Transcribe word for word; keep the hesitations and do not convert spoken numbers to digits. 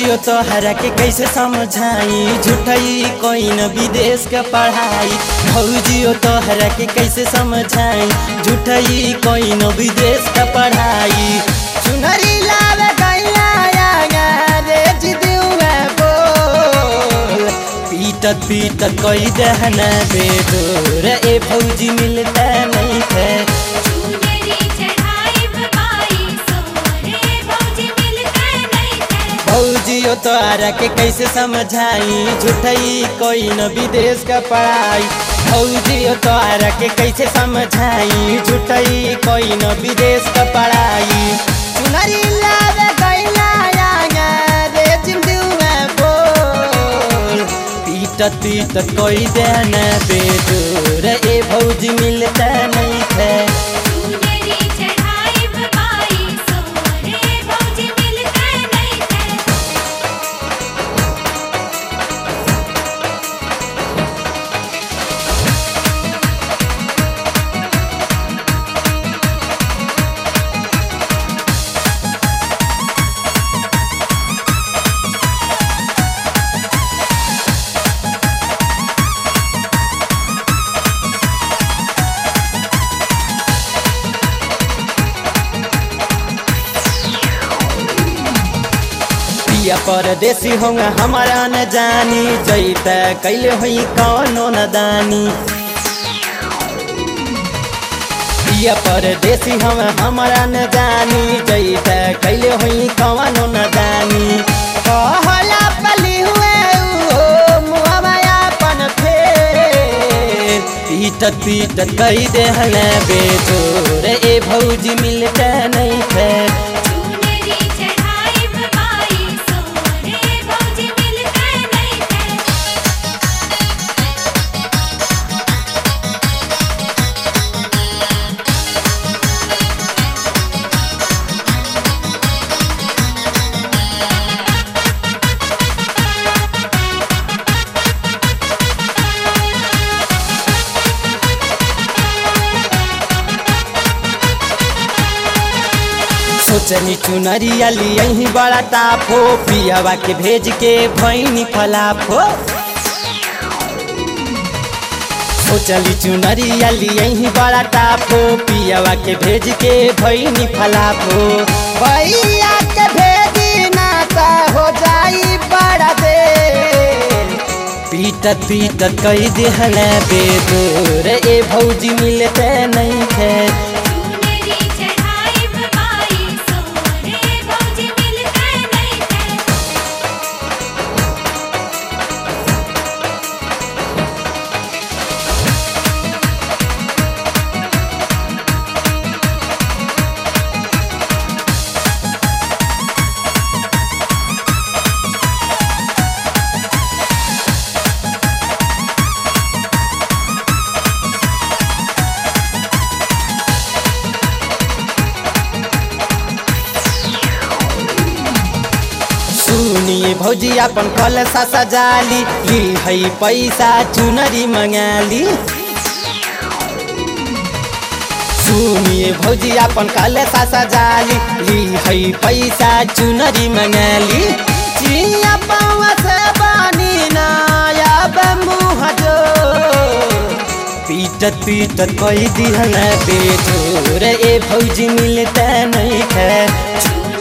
भौजियो तोहरा के कैसे समझाई झूठई कोई न विदेश के पढ़ाई। भौजियो तोहरा के कैसे समझाई झूठई कोई न विदेश के पढ़ाई। चुनरी लावे गैया रे जिदुआ बोल पीटत पीटत कोई दहना बेदोर ए भौजी मिलता नहीं थे। भौजियो तोहरा के कैसे समझाई झूठई कोई न विदेश का पढ़ाई। भौजियो तोहरा के कैसे समझाई झूठई कोई न विदेश का पढ़ाई। चुनरी लावे गैया रे जिंदुआ बोल पीटत पीटत कोई देना बेदूर ए भौजी मिलता नहीं थे। परदेसी होंगे हमारा न जानी जैता कैले हुई कौनो न दानी। पिया परदेसी हम हमारा न जानी जैता कैले हुई कौनो न दानी। कहला पली हुए मुआवयापन फेर पीटत पीटत कई देहला बेजोर ए भौजी मिलता नहीं थे। सोचनी चुनरिया लियही बड़ा टाफो पियावा के भेज के भैनी खलाफो। सोचली चुनरिया लियही बड़ा टाफो पियावा के भेज के भैनी खलाफो। भैया के भेजी ना ता हो जाई बड़ा देर पीटत पीटत कई देहला बेदोर ए भौजी मिलते नहीं थे। सुनिए भौजी अपन कलसा सजाली ली है पैसा चुनरी मंगाली। सुनिए भौजी अपन कलसा सजाली ली है पैसा चुनरी मंगाली। चिया पावा से बानी नाया मुँह जो पीटत पीटत कोई दिहला बेजोर ए भौजी मिलता नहीं थे।